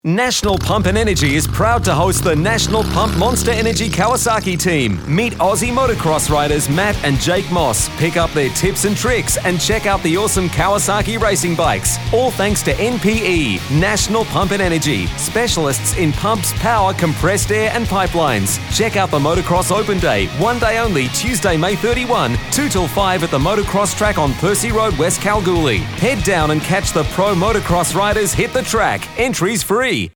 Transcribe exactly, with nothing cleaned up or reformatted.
National Pump and Energy is proud to host the National Pump Monster Energy Kawasaki team. Meet Aussie motocross riders Matt and Jake Moss, pick up their tips and tricks, and check out the awesome Kawasaki racing bikes. All thanks to N P E, National Pump and Energy, specialists in pumps, power, compressed air and pipelines. Check out the Motocross Open Day, one day only, Tuesday, May thirty-first, two till five at the motocross track on Percy Road, West Kalgoorlie. Head down and catch the pro motocross riders hit the track. Entries free.